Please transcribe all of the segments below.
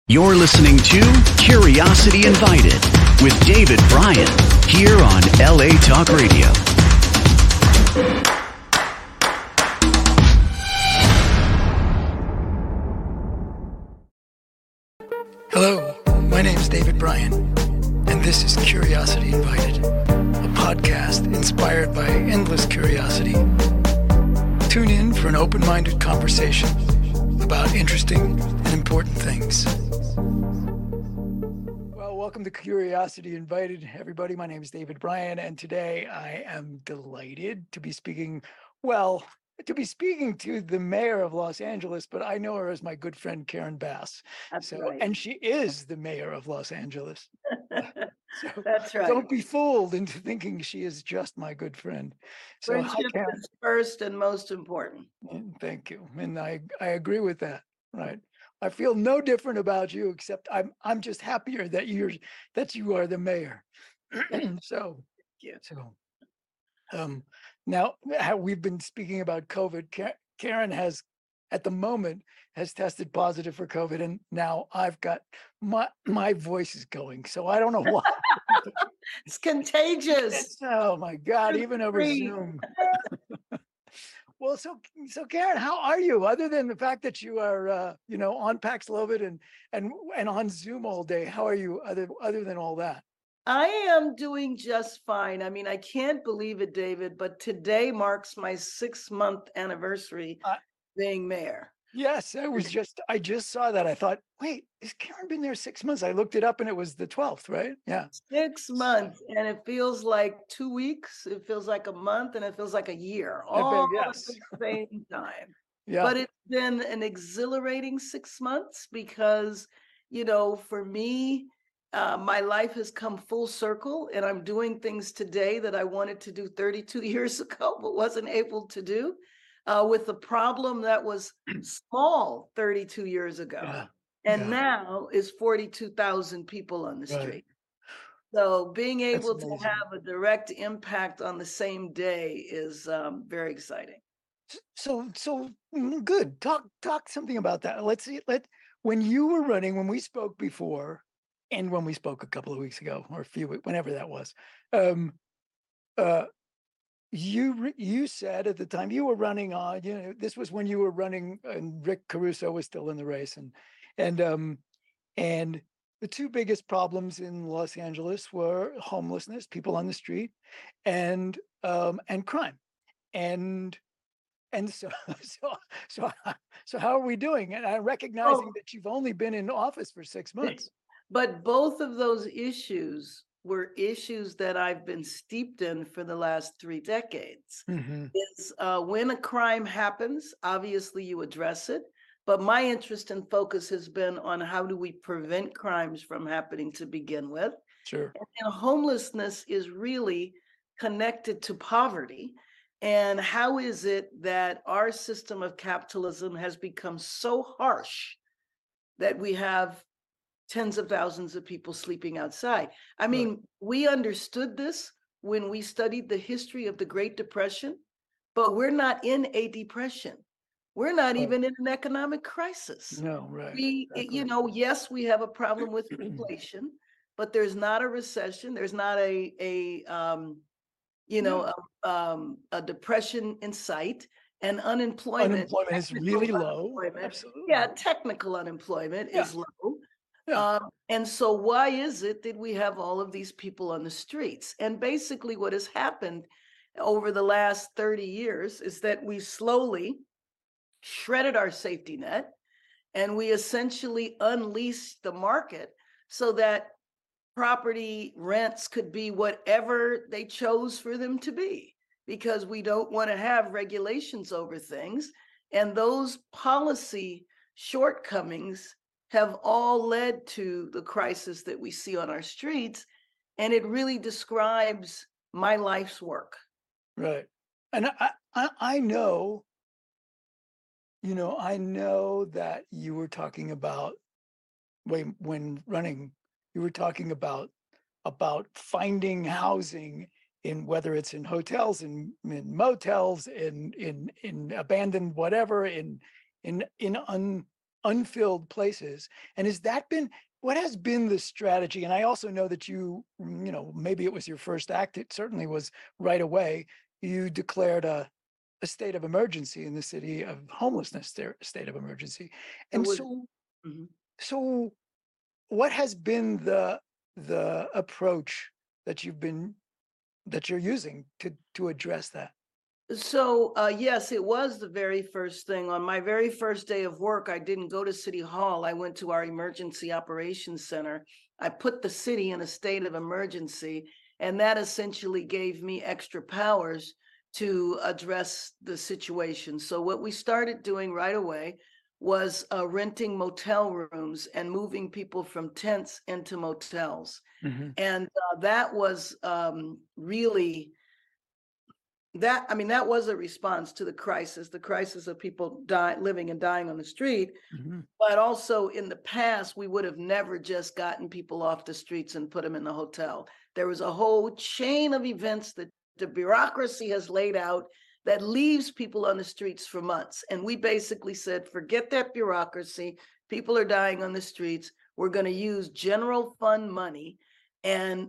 You're listening to Curiosity Invited with David Bryan here on LA Talk Radio. Hello, my name is David Bryan, and this is Curiosity Invited, a podcast inspired by endless curiosity. Tune in for an open-minded conversation about interesting and important things. Well, welcome to Curiosity Invited, everybody. My name is David Bryan, and today I am delighted to be speaking to the mayor of Los Angeles, but I know her as my good friend Karen Bass. That's right. And she is the mayor of Los Angeles. That's right. Don't be fooled into thinking she is just my good friend. So hi, Friendship Karen. is first and most important. Thank you. And I agree with that. Right. I feel no different about you, except I'm just happier that you are the mayor. So now we've been speaking about COVID. Karen has, at the moment, has tested positive for COVID, and now I've got my voice is going. So I don't know why. It's contagious. Oh my God! Even over Zoom. Well, so Karen, how are you? Other than the fact that you are, on Paxlovid and on Zoom all day, how are you? Other than all that. I am doing just fine. I mean, I can't believe it, David, but today marks my 6-month anniversary being mayor. Yes, I just saw that. I thought, wait, has Karen been there 6 months? I looked it up and it was the 12th, right? Yeah. 6 months, and it feels like 2 weeks. It feels like a month, and it feels like a year, all at the same time. Yeah. But it's been an exhilarating 6 months because, for me, my life has come full circle, and I'm doing things today that I wanted to do 32 years ago, but wasn't able to do, with a problem that was small 32 years ago. Yeah. And now is 42,000 people on the street. So being able to have a direct impact on the same day is very exciting. So good. Talk something about that. When you were running, when we spoke before, and when we spoke a couple of weeks ago, or whenever that was, you said at the time you were running on, this was when you were running, and Rick Caruso was still in the race, and the two biggest problems in Los Angeles were homelessness, people on the street, and crime, and so how are we doing? And I'm recognizing that you've only been in office for 6 months. But both of those issues were issues that I've been steeped in for the last 3 decades. Mm-hmm. Is when a crime happens, obviously you address it. But my interest and focus has been on how do we prevent crimes from happening to begin with. Sure. And homelessness is really connected to poverty. And how is it that our system of capitalism has become so harsh that we have tens of thousands of people sleeping outside? I mean, we understood this when we studied the history of the Great Depression, but we're not in a depression. We're not even in an economic crisis. No, right. Exactly. Yes, we have a problem with inflation, but there's not a recession. There's not a depression in sight, and unemployment is really low. Absolutely. Yeah, technical unemployment is low. Yeah. And so why is it that we have all of these people on the streets? And basically what has happened over the last 30 years is that we slowly shredded our safety net, and we essentially unleashed the market so that property rents could be whatever they chose for them to be, because we don't want to have regulations over things. And those policy shortcomings have all led to the crisis that we see on our streets. And it really describes my life's work. Right. And I know, I know that you were talking about, when running, you were talking about finding housing in, whether it's in hotels, in motels, in abandoned whatever, in unfilled places. And what has been the strategy? And I also know that maybe it was your first act. It certainly was right away. You declared a state of emergency in the city of homelessness, state of emergency. And Mhm. so what has been the approach that you're using to address that? So, yes, it was the very first thing. On my very first day of work, I didn't go to City Hall. I went to our Emergency Operations Center. I put the city in a state of emergency, and that essentially gave me extra powers to address the situation. So, what we started doing right away was renting motel rooms and moving people from tents into motels. Mhm. And that was really that was a response to the crisis of people living and dying on the street. Mhm. But also in the past, we would have never just gotten people off the streets and put them in the hotel. There was a whole chain of events that the bureaucracy has laid out that leaves people on the streets for months. And we basically said, forget that bureaucracy. People are dying on the streets. We're going to use general fund money and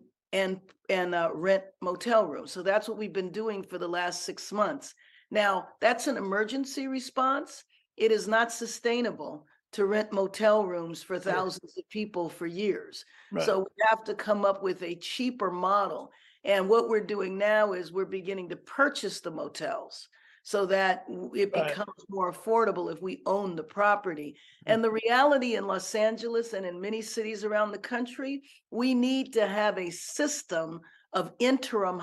rent motel rooms. So that's what we've been doing for the last 6 months. Now, that's an emergency response. It is not sustainable to rent motel rooms for thousands of people for years. Right. So we have to come up with a cheaper model. And what we're doing now is we're beginning to purchase the motels so that it Right. becomes more affordable if we own the property. And the reality in Los Angeles and in many cities around the country, we need to have a system of interim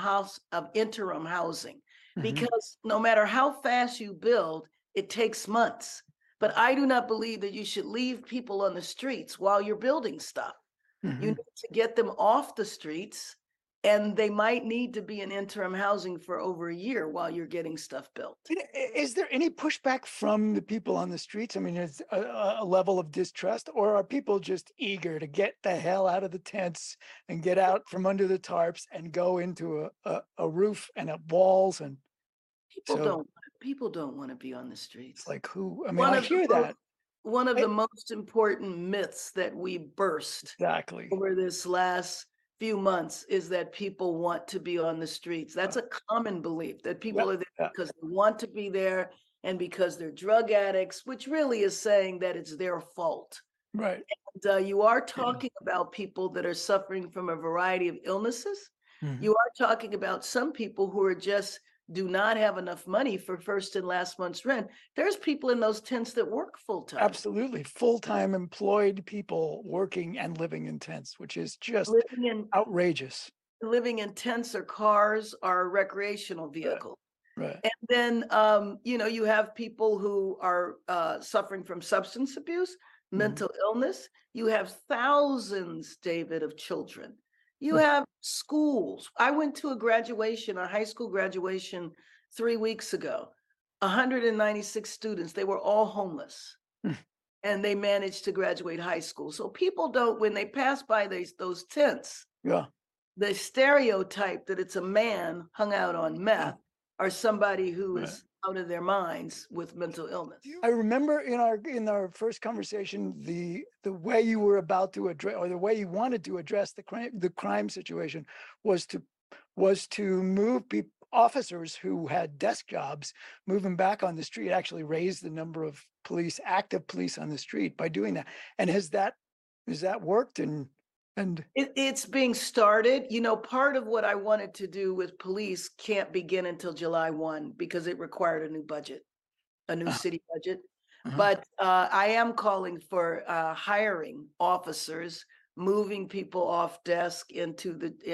housing, Mhm. because no matter how fast you build, it takes months. But I do not believe that you should leave people on the streets while you're building stuff. You Mhm. need to get them off the streets, and they might need to be in interim housing for over a year while you're getting stuff built. Is there any pushback from the people on the streets? I mean, is a level of distrust, or are people just eager to get the hell out of the tents and get out from under the tarps and go into a roof and walls? And People so don't people don't want to be on the it's streets. like, who? I mean, One I of the hear that. one of I- the most important myths that we burst Exactly. over this last few months is that people want to be on the streets. That's a common belief that Yeah, people are there yeah, because they want to be there and because they're drug addicts, which really is saying that it's their fault. right. And you are talking about people that are suffering from a variety of illnesses. Mhm. You are talking about some people who are just do not have enough money for first and last month's rent. There's people in those tents that work full time. Absolutely. Full-time employed people working and living in tents, which is just Living in outrageous. tents or cars or recreational vehicles. Right. And then you have people who are suffering from substance abuse, mental illness. You have thousands, David, of children. You have schools. I went to a high school graduation 3 weeks ago. 196 students, they were all homeless. And they managed to graduate high school. So people don't, when they pass by those tents, Yeah. the stereotype that it's a man hung out on meth or somebody who Right. is out of their minds with mental illness. I remember in our first conversation, the way you were about to address, or the way you wanted to address the crime situation was to move officers who had desk jobs, move them back on the street, actually raise the number of active police on the street by doing that. And has that worked? And It's being started. Part of what I wanted to do with police can't begin until July 1 because it required a new budget, a new city budget. But I am calling for hiring officers, moving people off desk into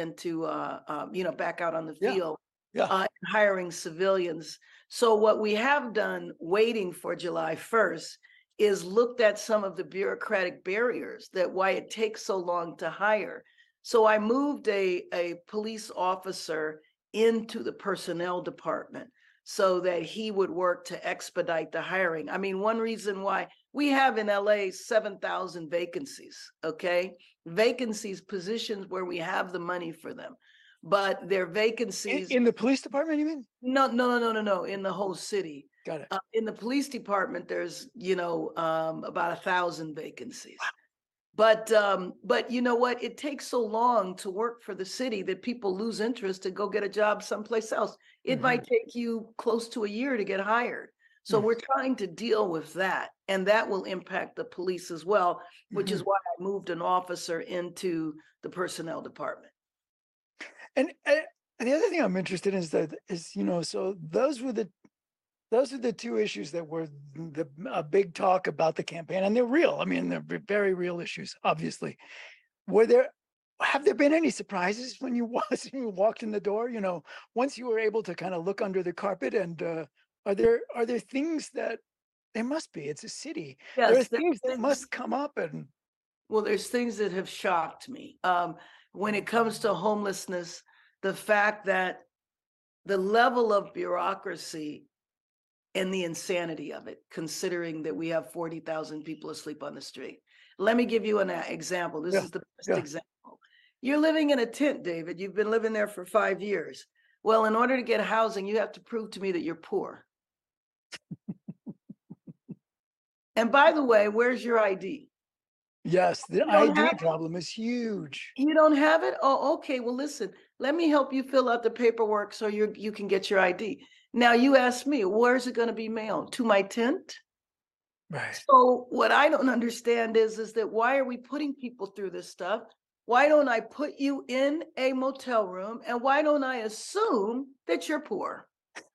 back out on the Yeah. field, yeah, hiring civilians. So what we have done, waiting for July 1st, is looked at some of the bureaucratic barriers that why it takes so long to hire. So I moved a police officer into the personnel department so that he would work to expedite the hiring. I mean, one reason why we have in LA 7,000 vacancies, okay? Vacancies, positions where we have the money for them, but they're vacancies. in the police department, you mean? No, in the whole city. Got it. In the police department, there's, about 1,000 vacancies. But you know what? It takes so long to work for the city that people lose interest to go get a job someplace else. It might take you close to a year to get hired. So we're trying to deal with that, and that will impact the police as well, which is why I moved an officer into the personnel department. And the other thing I'm interested in is so those are the two issues that were a big talk about the campaign, and they're real. I mean, they're very real issues, obviously. Have there been any surprises when you walked in the door? Once you were able to kind of look under the carpet, and are there things that there must be? It's a city. There are Yes, things that must come up, and well, there's things that have shocked me. When it comes to homelessness, the fact that the level of bureaucracy and the insanity of it, considering that we have 40,000 people asleep on the street. Let me give you an example. This is the best example. You're living in a tent, David. You've been living there for 5 years. Well, in order to get housing, you have to prove to me that you're poor. And by the way, where's your ID? Yes, the ID problem is huge. You don't have it? Oh, okay. Well, listen, let me help you fill out the paperwork so you can get your ID. Now, you ask me, where's it going to be mailed? To my tent? Right. So what I don't understand is that why are we putting people through this stuff? Why don't I put you in a motel room, and why don't I assume that you're poor?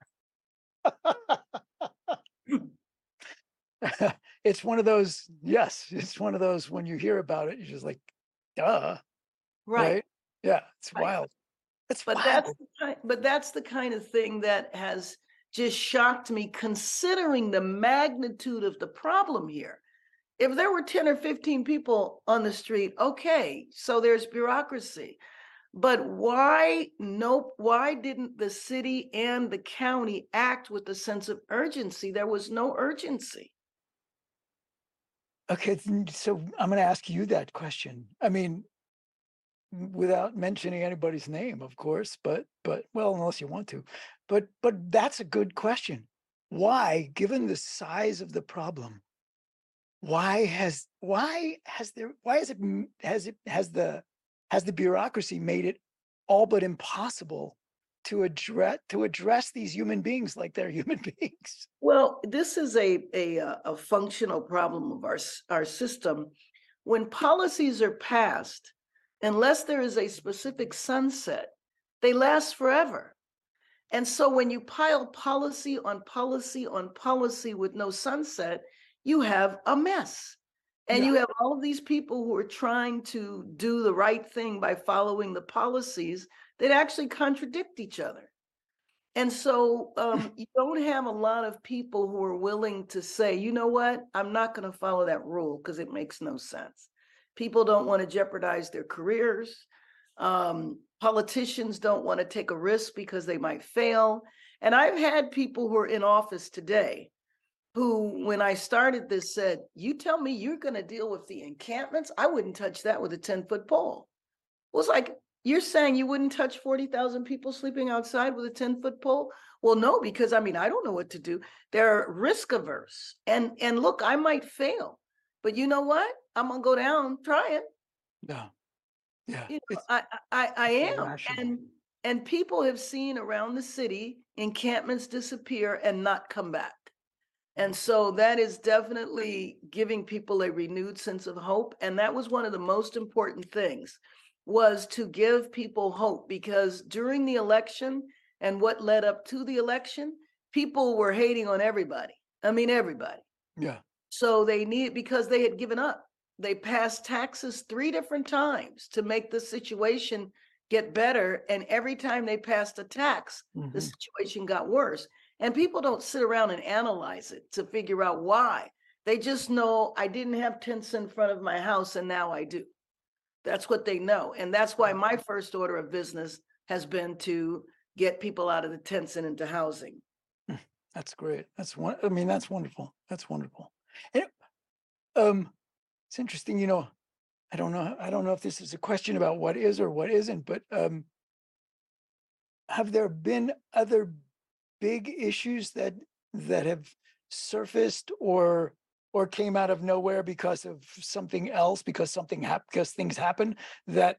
It's one of those, yes, it's one of those when you hear about it, you're just like, duh. Right? Yeah, it's wild. It's wild. That's the kind of thing that has just shocked me, considering the magnitude of the problem here. If there were 10 or 15 people on the street, okay, so there's bureaucracy. But why didn't the city and the county act with a sense of urgency? There was no urgency. Okay, so I'm going to ask you that question. I mean, without mentioning anybody's name, of course, but well, unless you want to, but that's a good question. Why, given the size of the problem, has the bureaucracy made it all but impossible to address these human beings like they're human beings? Well, this is a functional problem of our system. When policies are passed, unless there is a specific sunset, they last forever. And so when you pile policy on policy on policy with no sunset, you have a mess. And you have all of these people who are trying to do the right thing by following the policies that actually contradict each other. And so you don't have a lot of people who are willing to say, you know what, I'm not going to follow that rule because it makes no sense. People don't want to jeopardize their careers. Politicians don't want to take a risk because they might fail. And I've had people who are in office today who, when I started this, said, you tell me you're going to deal with the encampments? I wouldn't touch that with a 10-foot pole. It was like, you're saying you wouldn't touch 40,000 people sleeping outside with a 10-foot pole? Well, no, because I don't know what to do. They're risk averse. And look, I might fail, but you know what? I'm going to go down trying. Yeah. Yeah. I am. And people have seen around the city encampments disappear and not come back. And so that is definitely giving people a renewed sense of hope. And that was one of the most important things, was to give people hope, because during the election and what led up to the election, people were hating on everybody. Everybody. Yeah. So because they had given up. They passed taxes 3 different times to make the situation get better. And every time they passed a tax, the situation got worse. And people don't sit around and analyze it to figure out why. They just know, I didn't have tents in front of my house and now I do. That's what they know. And that's why my first order of business has been to get people out of the tents and into housing. That's great. That's wonderful. That's wonderful. And it's interesting, I don't know if this is a question about what is or what isn't, but have there been other big issues that that have surfaced or came out of nowhere because of something else, because because things happen that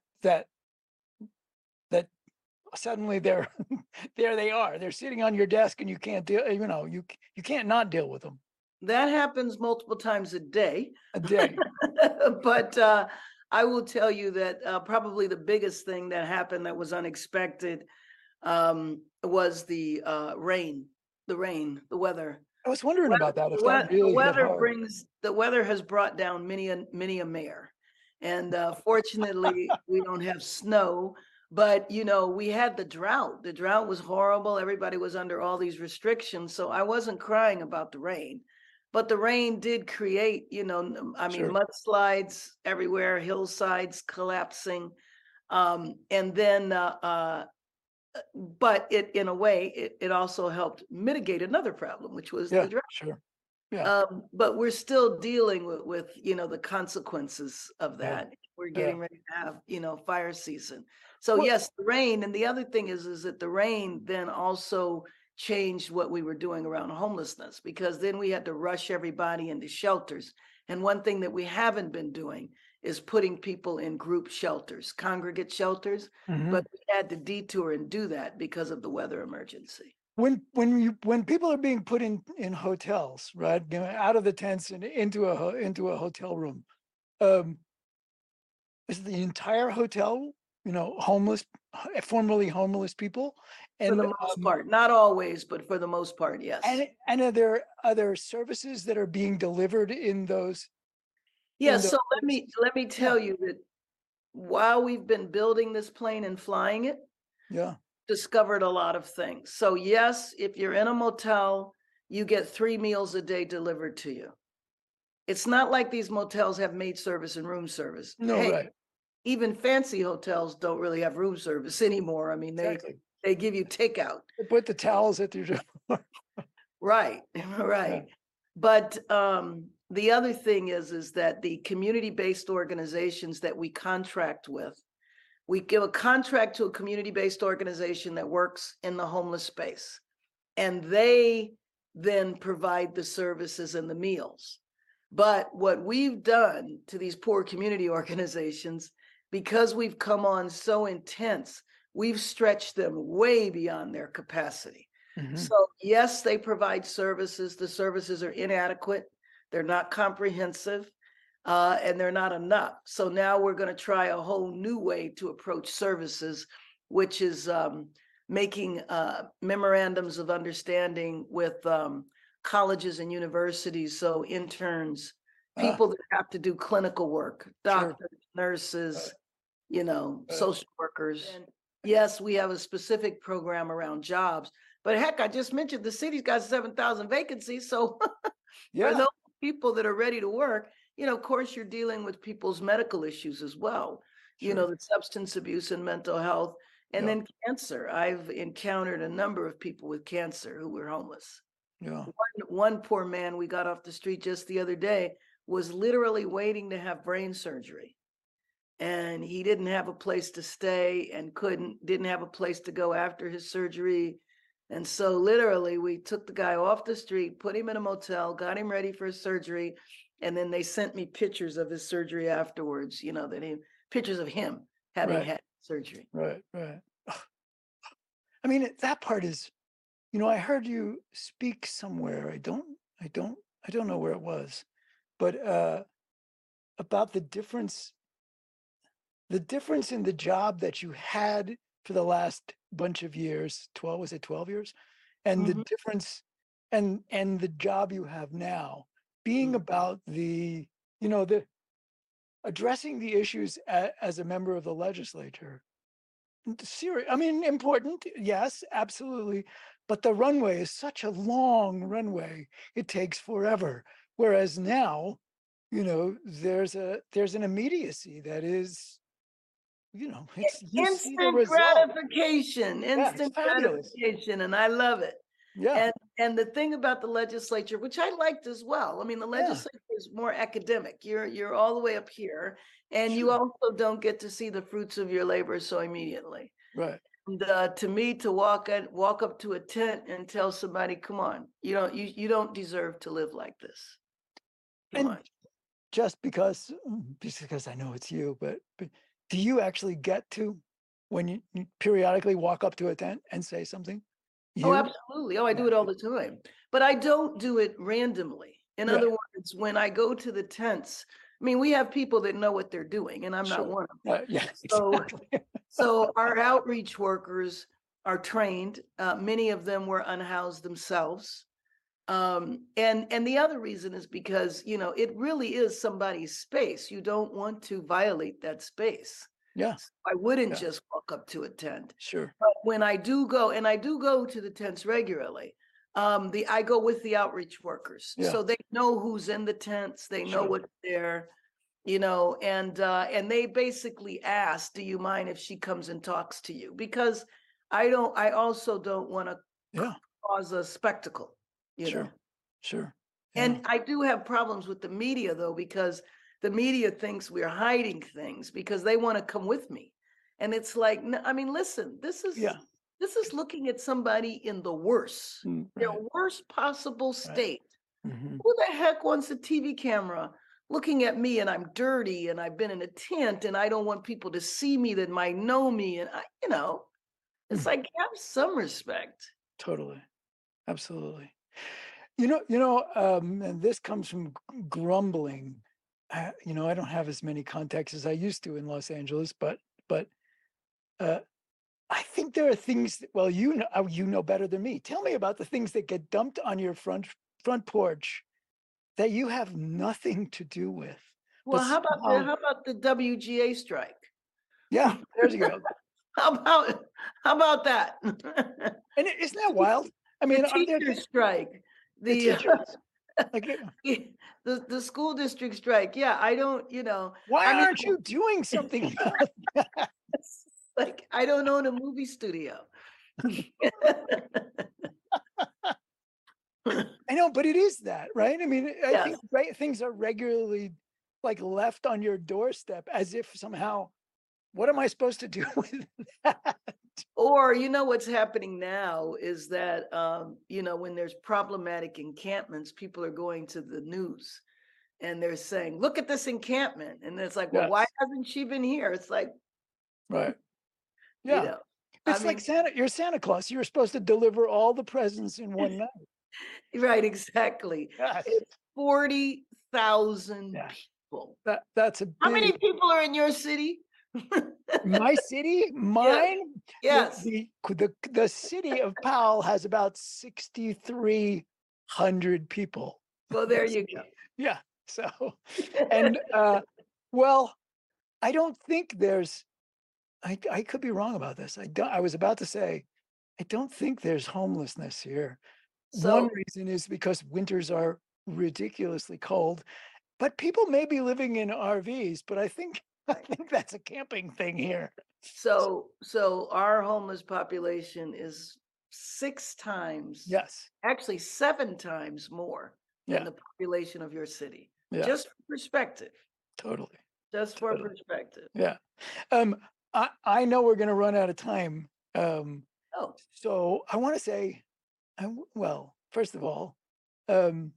suddenly they're there they are. They're sitting on your desk and you can't deal, you can't not deal with them. That happens multiple times a day. A day. But I will tell you that probably the biggest thing that happened that was unexpected was the rain, the weather. I was wondering about that. If The that really hit hard. the weather has brought down many a mayor. And fortunately, we don't have snow. But, we had the drought. The drought was horrible. Everybody was under all these restrictions. So I wasn't crying about the rain. But the rain did create, Sure. mudslides everywhere, hillsides collapsing. And then, but in a way, it also helped mitigate another problem, which was the drought. Sure. Yeah. But we're still dealing with the consequences of that. We're getting ready to have, fire season. So Well- yes, the rain. And the other thing is that the rain then also changed what we were doing around homelessness, because then we had to rush everybody into shelters. And one thing that we haven't been doing is putting people in group shelters, congregate shelters, but we had to detour and do that because of the weather emergency. When people are being put in hotels, right, out of the tents and into a hotel room, is the entire hotel, homeless, formerly homeless people? And for the most part, not always, but for the most part, yes. And are there other services that are being delivered in those? Yeah. So let me tell you that while we've been building this plane and flying it, discovered a lot of things. So yes, if you're in a motel, you get 3 meals a day delivered to you. It's not like these motels have maid service and room service. No, right. Even fancy hotels don't really have room service anymore. I mean, they give you takeout. They put the towels at your door. Right. Yeah. But the other thing is that the community-based organizations that we contract with, we give a contract to a community-based organization that works in the homeless space, and they then provide the services and the meals. But what we've done to these poor community organizations, because we've come on so intense, we've stretched them way beyond their capacity. So yes, they provide services. The services are inadequate. They're not comprehensive, and they're not enough. So now we're going to try a whole new way to approach services, which is making memorandums of understanding with colleges and universities. So interns, people that have to do clinical work, doctors, nurses, social workers. And yes, we have a specific program around jobs. But heck, I just mentioned the city's got 7,000 vacancies. So for those people that are ready to work, of course, you're dealing with people's medical issues as well, the substance abuse and mental health, and then cancer. I've encountered a number of people with cancer who were homeless. Yeah. One poor man we got off the street just the other day was literally waiting to have brain surgery. And he didn't have a place to stay and didn't have a place to go after his surgery. And so literally we took the guy off the street, put him in a motel, got him ready for his surgery. And then they sent me pictures of his surgery afterwards, pictures of him having had surgery. Right. I mean, that part is, I heard you speak somewhere. I don't know where it was, but about the difference in the job that you had for the last bunch of years, 12 years? And the difference and the job you have now being about the addressing the issues as a member of the legislature. Important, yes, absolutely. But the runway is such a long runway, it takes forever. Whereas now, there's an immediacy that is, it's instant gratification, and I love it. Yeah. And the thing about the legislature, which I liked as well, the legislature is more academic. You're all the way up here, and you also don't get to see the fruits of your labor so immediately. Right. And to me, to walk up to a tent and tell somebody, "Come on, you don't deserve to live like this. Come And on." just because I know it's you, but do you actually get to, when you periodically walk up to a tent and say something? Oh, You? absolutely. Oh, I do Yeah. it all the time. But I don't do it randomly. In Right. other words, when I go to the tents, I mean, we have people that know what they're doing, and I'm not Sure. one of them. Yeah, So, exactly. so our outreach workers are trained. Many of them were unhoused themselves. And the other reason is because, it really is somebody's space. You don't want to violate that space. Yeah, I wouldn't yeah, just walk up to a tent. sure. But when I do go, and I do go to the tents regularly, I go with the outreach workers, Yeah, so they know who's in the tents, they know sure. what's there, and they basically ask, "Do you mind if she comes and talks to you?" Because I also don't want to Yeah, cause a spectacle, you know. sure. Sure. Yeah. And I do have problems with the media though, because the media thinks we're hiding things because they want to come with me. And it's like, I mean, listen, Yeah. this is looking at somebody in their Right. worst possible Right. state. Hmm. Who the heck wants a TV camera looking at me and I'm dirty and I've been in a tent and I don't want people to see me that might know me, and it's like, have some respect. Totally. Absolutely. And this comes from grumbling. I don't have as many contacts as I used to in Los Angeles, but uh, I think there are things that, well, you know better than me. Tell me about the things that get dumped on your front porch that you have nothing to do with. But Well, somehow, how about the WGA strike? yeah, there's you go. How about how about that? And isn't that wild? I The mean, are there teacher strike, the the teachers? Like, the school district strike. Yeah, I don't, why I mean, aren't you doing something about that? it's like I don't own a movie studio. I know, but it is that, right? I mean, I Yes. think things are regularly like left on your doorstep as if somehow, what am I supposed to do with that? Or what's happening now is that when there's problematic encampments, people are going to the news and they're saying, "Look at this encampment," and it's like, "Well, why Yes, hasn't she been here?" It's like, right. you Yeah. know, I It's like mean, Santa, you're Santa Claus. You're supposed to deliver all the presents in one night. right, exactly. Yes. It's 40,000 Yeah. people. That's a How many big, people are in your city? my city, Yes, mine, yes. the city of Powell has about 6,300 people. Well, there you go. Yeah. So, and well, I don't think there's, I could be wrong about this. I was about to say, I don't think there's homelessness here. One So, reason is because winters are ridiculously cold, but people may be living in RVs, but I think that's a camping thing here. so our homeless population is 6 times, Yes. actually 7 times more than Yeah. the population of your city. Yeah. Just for perspective. Totally. Just for Totally. perspective. Yeah. Um, I know we're going to run out of time. Oh, So I want to say, well, first of all, um,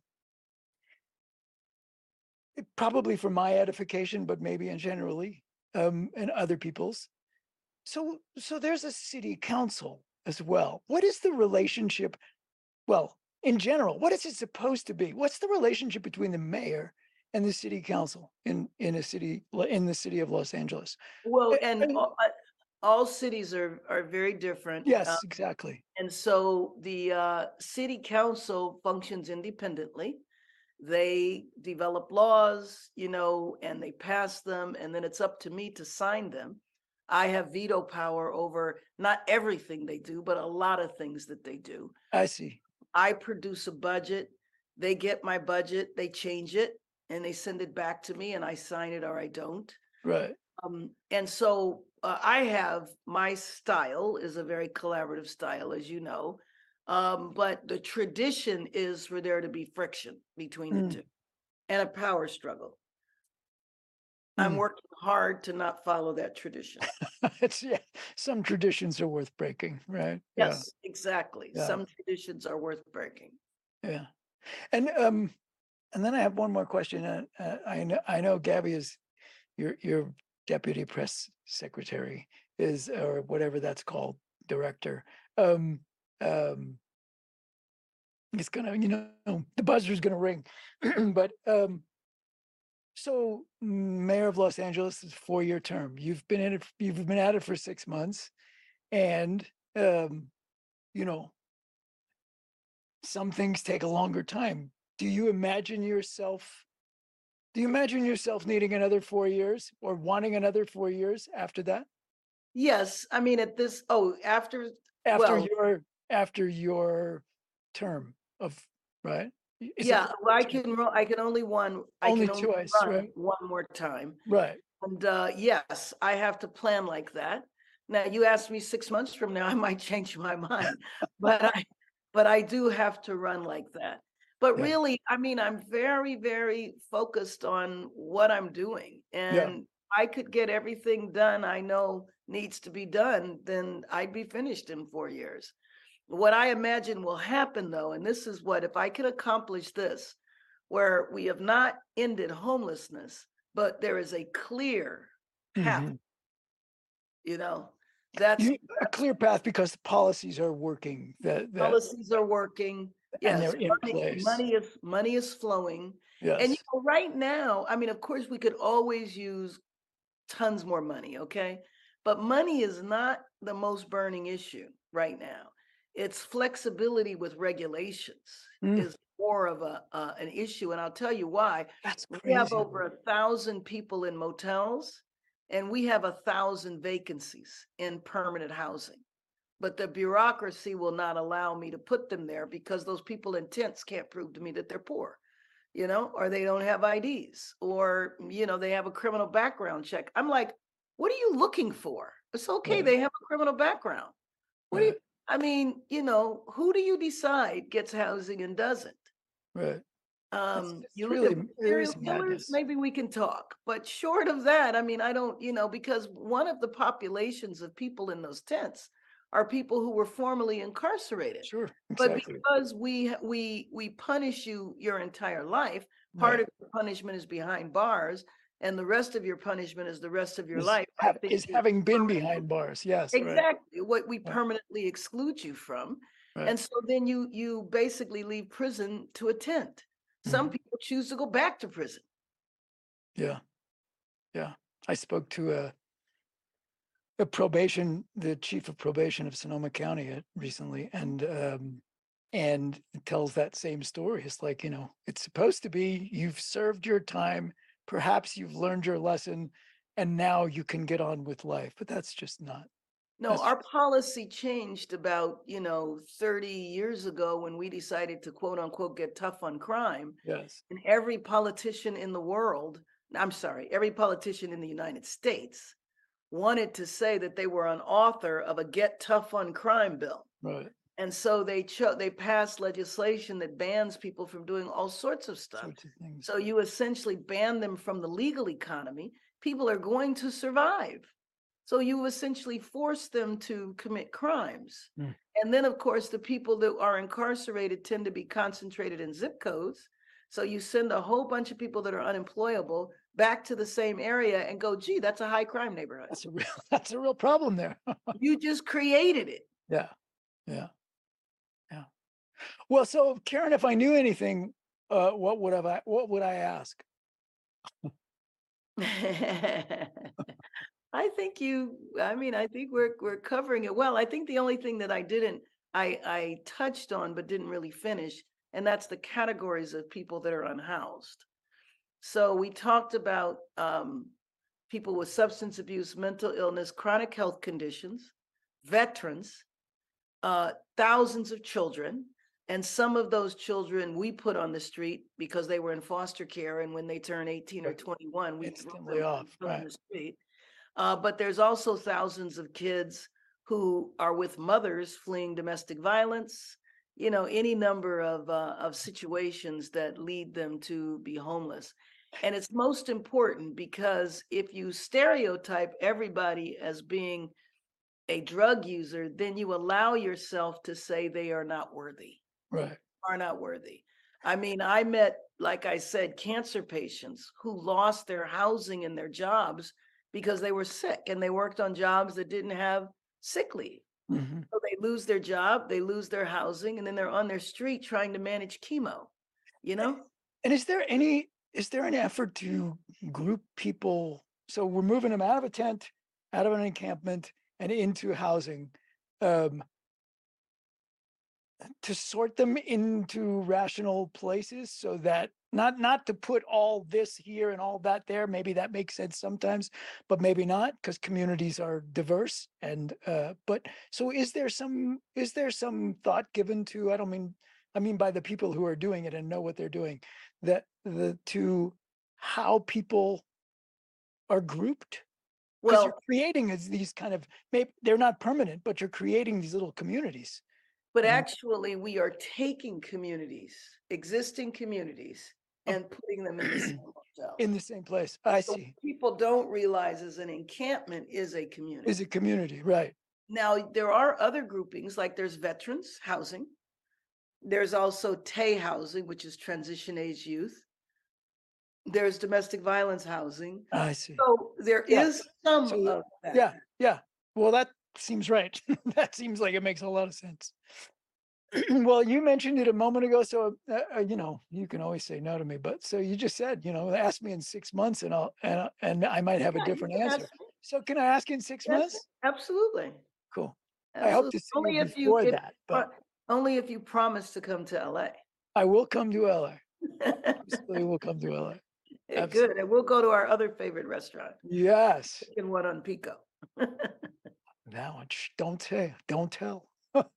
probably for my edification, but maybe in generally, and other people's. So there's a city council as well. What is the relationship? Well, in general, what is it supposed to be? What's the relationship between the mayor and the city council in the city of Los Angeles? well, Uh, and uh, all cities are very different. yes, exactly. And so the city council functions independently. They develop laws, and they pass them, and then it's up to me to sign them. I have veto power over not everything they do, but a lot of things that they do. I see. I produce a budget. They get my budget, they change it, and they send it back to me, and I sign it or I don't. Right. And so I have my style is a very collaborative style, as you know. But the tradition is for there to be friction between the Mm. two and a power struggle. I'm working hard to not follow that tradition. Yeah, some traditions are worth breaking, right? Yes, exactly. Yeah. Some traditions are worth breaking. Yeah. And then I have one more question. I know Gabby is your deputy press secretary is, or whatever that's called, director. Um, um, it's gonna, the buzzer's gonna ring. But so mayor of Los Angeles is 4-year term. You've been in it, you've been at it for 6 months, and you know, some things take a longer time. Do you imagine yourself needing another 4 years or wanting another 4 years after that? Yes, I mean at this. Oh, after. After Well, your term of, right? Is it yeah. Well, term? I can only one. I Only can only twice, run right? one more time. Right. And yes, I have to plan like that. Now, you asked me 6 months from now, I might change my mind, but I do have to run like that. But Yeah. really, I mean, I'm very, very focused on what I'm doing, Yeah. and I could get everything done I know needs to be done, then I'd be finished in 4 years. What I imagine will happen, though, and this is what, if I can accomplish this, where we have not ended homelessness, but there is a clear path, Mhm. that's A clear path because the policies are working, that policies are working. and they're Yes, in place. money is flowing. And Yes. right now, I mean, of course, we could always use tons more money, okay? But money is not the most burning issue right now. It's flexibility with regulations Mm, is more of an issue, and I'll tell you why. that's We have crazy. over 1,000 people in motels, and we have 1,000 vacancies in permanent housing. But the bureaucracy will not allow me to put them there because those people in tents can't prove to me that they're poor, or they don't have IDs, or, they have a criminal background check. I'm like, what are you looking for? It's okay. Right. They have a criminal background. What do you, Right. I mean, who do you decide gets housing and doesn't? Right. It's You look at really, it serial is killers, madness. maybe we can talk. But short of that, I mean, I don't, because one of the populations of people in those tents are people who were formerly incarcerated. Sure. But Exactly. because we punish you your entire life, part Right. of the punishment is behind bars, and the rest of your punishment is the rest of your life. I think Is having been behind bars. Yes. Right. exactly what we Right. permanently exclude you from. Right. And so then you basically leave prison to a tent. Some Mhm. people choose to go back to prison. Yeah. Yeah. I spoke to the chief of probation of Sonoma County recently, and it tells that same story. It's like, it's supposed to be you've served your time, perhaps you've learned your lesson, and now you can get on with life. But that's just not. No, That's our just, policy changed about, 30 years ago when we decided to quote unquote get tough on crime. yes. And every politician in the world, I'm sorry, every politician in the United States wanted to say that they were an author of a get tough on crime bill. Right. And so they passed legislation that bans people from doing all sorts of stuff. Sorts of things. So you essentially ban them from the legal economy. People are going to survive. So you essentially force them to commit crimes. Mm. And then, of course, the people that are incarcerated tend to be concentrated in zip codes. So you send a whole bunch of people that are unemployable back to the same area and go, gee, that's a high crime neighborhood. That's a real problem there. You just created it. Yeah. Yeah. Yeah. Well, so Karen, if I knew anything, what would I ask? I think we're covering it well. I think the only thing that I touched on but didn't really finish, and that's the categories of people that are unhoused. So we talked about people with substance abuse, mental illness, chronic health conditions, veterans, thousands of children. And some of those children we put on the street because they were in foster care. And when they turn 18 or 21, we Instantly off. put them on Right. the street. But there's also thousands of kids who are with mothers fleeing domestic violence, any number of situations that lead them to be homeless. And it's most important because if you stereotype everybody as being a drug user, then you allow yourself to say they are not worthy. Right. Are not worthy. I mean, I met, like I said, cancer patients who lost their housing and their jobs because they were sick and they worked on jobs that didn't have sick leave. Mm-hmm. So they lose their job, they lose their housing, and then they're on their street trying to manage chemo, you know? And is there an effort to group people? So we're moving them out of a tent, out of an encampment, and into housing, to sort them into rational places, so that not to put all this here and all that there. Maybe that makes sense sometimes, but maybe not, because communities are diverse. And but so is there some thought given to, I mean by the people who are doing it and know what they're doing, that to how people are grouped? Well, you're creating these kind of, maybe they're not permanent, but you're creating these little communities. But actually, we are taking communities, existing communities, and putting them in the same hotel. In the same place. I see. What people don't realize is an encampment is a community. Is a community, right? Now, there are other groupings, like there's veterans housing. There's also TAY housing, which is transition age youth. There's domestic violence housing. I see. So there is some of that. Yeah. Well, that seems right. That seems like it makes a lot of sense. Well, you mentioned it a moment ago, so you can always say no to me. But so you just said, ask me in 6 months, and I might have a different answer. So can I ask you in 6 months? Absolutely. Cool. Absolutely. I hope to see you before that. But only if you promise to come to LA. I will come to LA. Absolutely, will come to LA. Good. And we'll go to our other favorite restaurant. Yes. In one on Pico. That one, don't tell.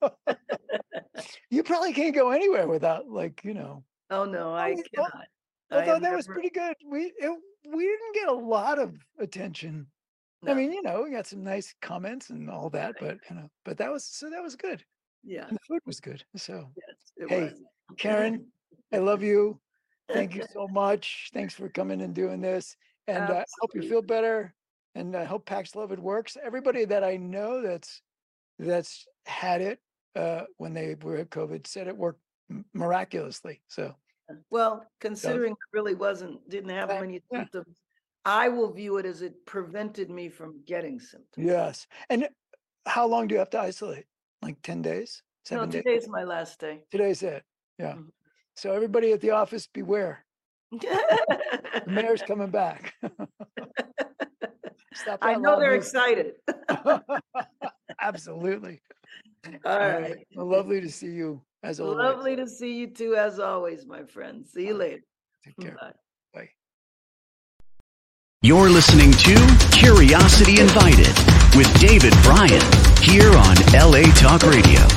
You probably can't go anywhere without, Oh no, I cannot. I thought that was pretty good. We didn't get a lot of attention. No. I mean, we got some nice comments and all that, but that was good. Yeah, and the food was good. So yes, hey, was. Karen, I love you. Thank you so much. Thanks for coming and doing this. And I hope you feel better. And I hope Paxlovid works. Everybody that I know that's had it when they were at COVID said it worked miraculously. So, well, considering it really didn't have many symptoms, I will view it as it prevented me from getting symptoms. Yes. And how long do you have to isolate? Like 10 days? 7 days? Today's my last day. Today's it. Yeah. Mm-hmm. So everybody at the office, beware. The mayor's coming back. I know they're excited. Absolutely. All right. Well, lovely to see you as always. Lovely to see you too, as always, my friend. See you later. Take care. Bye. Bye. You're listening to Curiosity Invited with David Bryan here on LA Talk Radio.